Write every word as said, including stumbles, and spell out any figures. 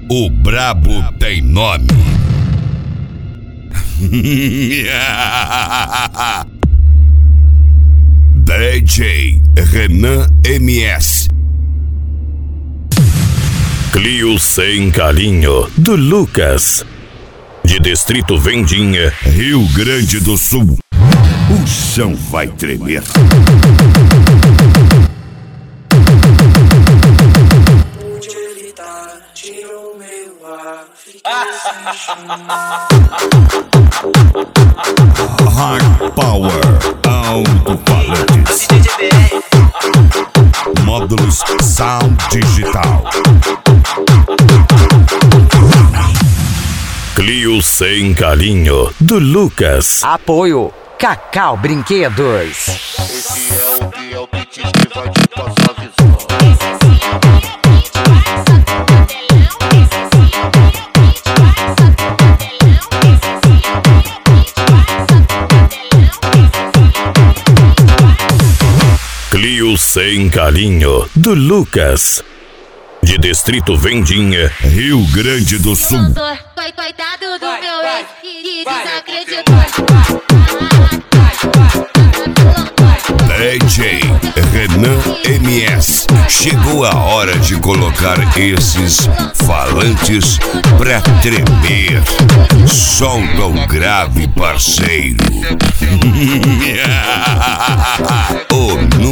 O brabo tem nome. D J Renan M S. Clio sem carinho, do Lucas, de Distrito Vendinha, Rio Grande do Sul. O chão vai tremer. Onde ele tá, tirou meu ar, fiquei sem chão. Hard Power Alto-Falantes. Módulos Sound Digital. Clio sem carinho, do Lucas. Apoio Cacau Brinquedos. Esse é o que é o beat que vai te passar a visão. Clio sem carinho, do Lucas, de Distrito Vendinha, Rio Grande do Sul. Coitado do meu ex que desacreditou. D J Renan M S. Chegou a hora de colocar esses falantes pra tremer. Solta o grave, parceiro. O